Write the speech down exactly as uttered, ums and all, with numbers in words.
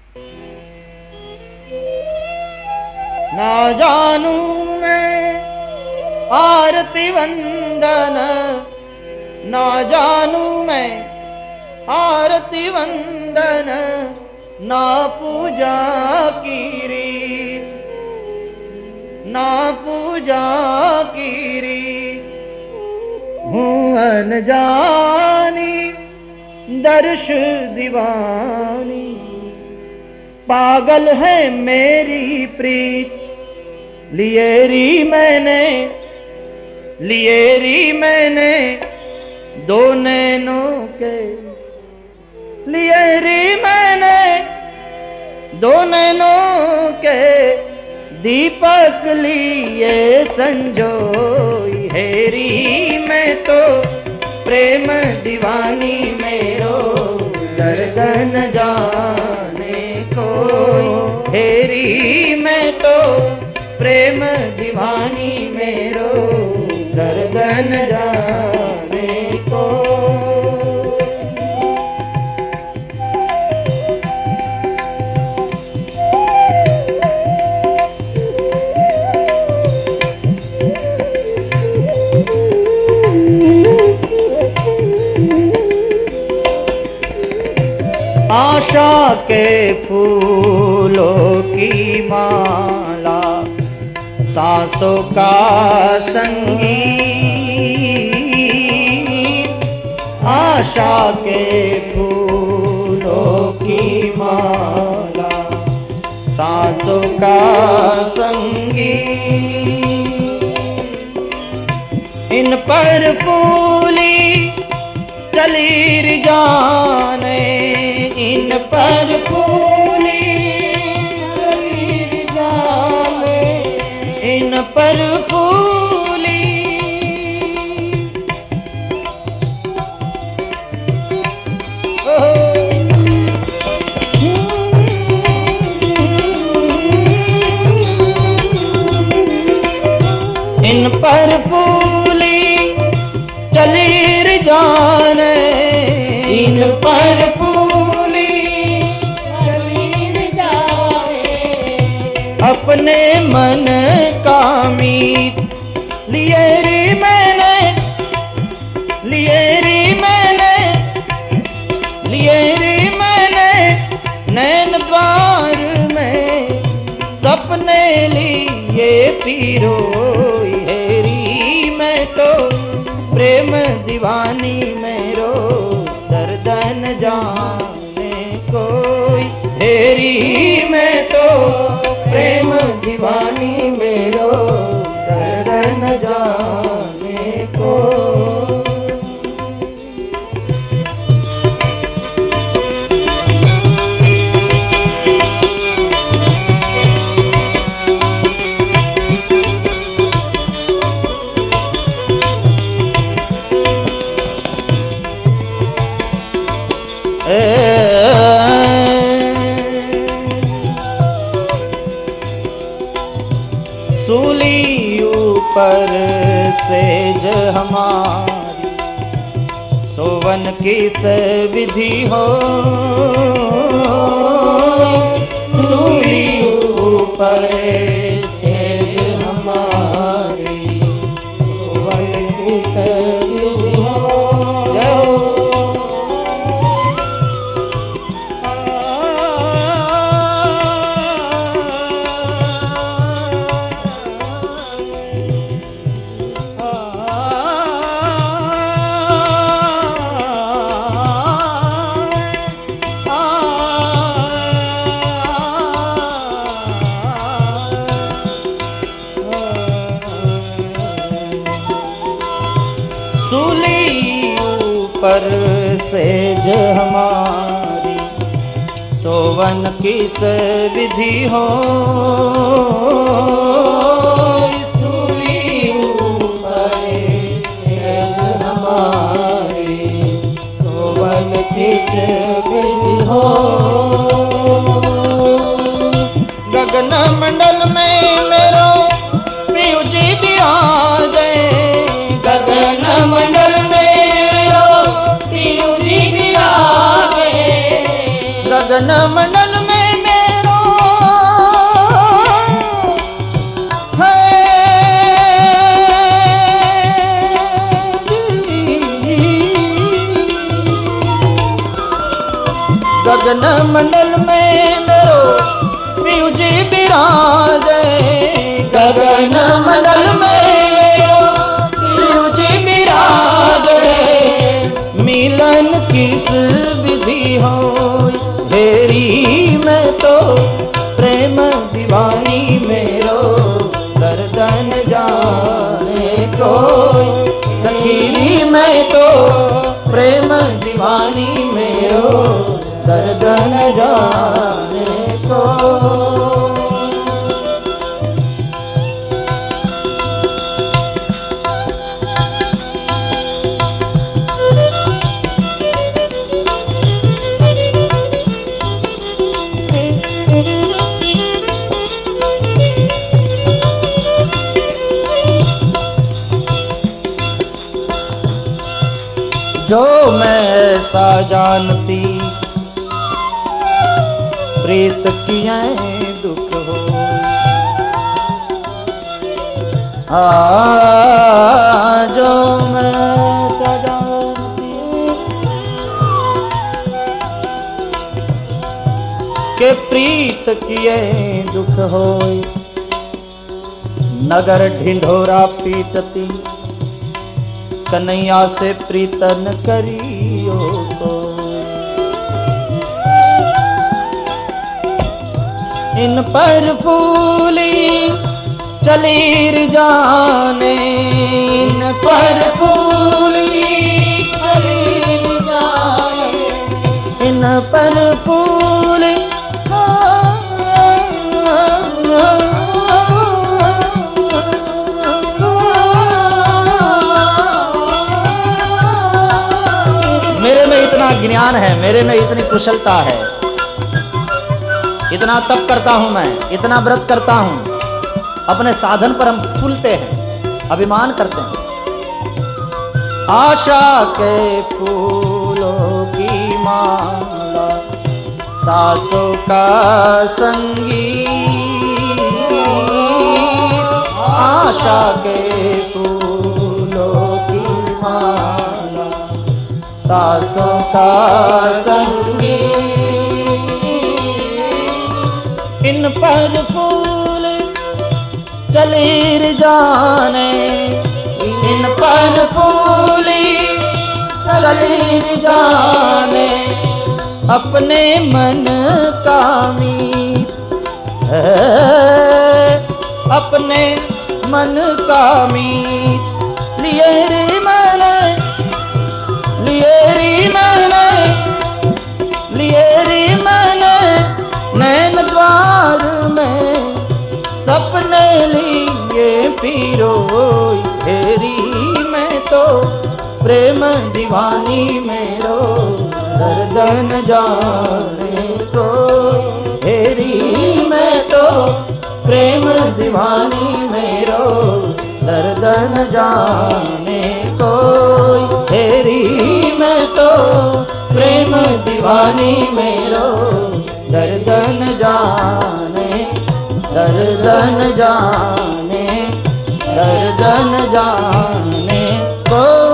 ना जानू मैं आरती वंदन, ना जानू मैं आरती वंदन, ना पूजा की रीत, ना पूजा की रीत। हूँ अनजानी दर्श दीवानी, पागल है मेरी प्रीत। लिए री मैंने, लिए री मैंने दो नैनों के, लिए री मैंने दो नैनों के, दीपक लिए संजोई। हेरी मैं तो प्रेम दीवानी, मेरो दर्द न जाने कोई। हेरी मैं तो प्रेम दीवानी, मेरो दर्द न जाने कोई। आशा के फूलों की माला, सांसों का संगीत। आशा के फूलों की माला, सांसों का संगीत। इन पर फूली चली री जाने, इन पर फूली चली री जाने, इन पर फूली। इन पर फूली चली री जाने, इन पर फूली चली री जाने। अपने मन का मीत लिए री मैंने, लिए री मैंने, लिए री मैंने नैन द्वार में, सपने लिए पिरोई। हेरी मैं तो प्रेम दीवानी, मेरो दर्द न जाने कोई। हेरी मैं तो प्रेम दीवानी, मेरो दर्द न जाने कोई। सूली ऊपर सेज हमारी, सोवन किस विधि हो। सूली ऊपर सेज हमारी, सोवन किस विधि हो। सूली ऊपर सेज हमारी, सोवन किस विधि हो। सूली ऊपर सेज हमारी, सोवन किस विधि हो। गगन मंडल में मेरो पियू जी विराजे, गगन मंडल में मेरो पियू जी विराजे। गगन मंडल में गगन मंडल में मेरो पियु जी विराजे, गगन मंडल में मेरो पियु जी विराजे। मिलन किस विधि हो हेरी मैं तो प्रेम दीवानी मेरो दर्दन जाने कोई। सखीरी मैं तो प्रेम दीवानी मेरो दर्दन जाने को। जो मैं ऐसा जानती प्रीत किए दुख हो, आ जो मैं ऐसा जानती के प्रीत किए दुख हो, नगर ढिंढोरा पीटती कन्हैया से प्रीतन करियो को। इन पर फूली चलीर जाने, इन पर फूली चलीर जाने, इन पर फूली मेरे में इतना ज्ञान है, मेरे में इतनी कुशलता है, इतना तप करता हूं मैं, इतना व्रत करता हूं, अपने साधन पर हम फूलते हैं, अभिमान करते हैं। आशा के फूलों की माला सासों का संगीत, आशा के फूलों की माला सासों का संगीत। इन पर फूल चलीर जाने, इन पर फूली चलीर जाने, अपने मन का मीत है, अपने मन का मीत लिए रे मैंने, लिए रे मैंने, लिए रे मैंने नैन द्वार में सपने लिए पीरो हेरी मैं तो प्रेम दीवानी मेरो दर्दन जाने को। हेरी मैं तो प्रेम दीवानी मेरो दर्दन जाने को। हेरी मैं तो प्रेम दीवानी मेरो दर्दन जाने, दर्दन जाने, दर्दन जाने को।